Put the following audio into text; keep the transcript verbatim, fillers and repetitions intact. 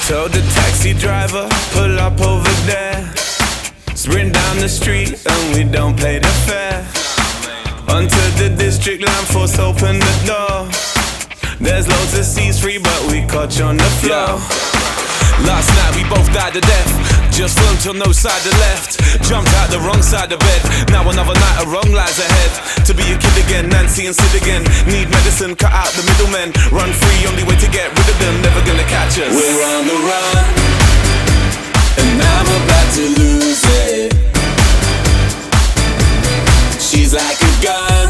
Told the taxi driver, pull up over there. Sprint down the street and we don't pay the fare. Onto the district line, force open the door. There's loads of seats free but we caught you on the floor. Last night we both died to death. Just flown till no side to left. Jumped out the wrong side of bed. Now another night of wrong lies ahead. To be a kid again, Nancy and Sid again. Need medicine, cut out the middlemen. Run free, only way to get rid of them. Never gonna catch us. We're on the run, and I'm about to lose it. She's like a gun,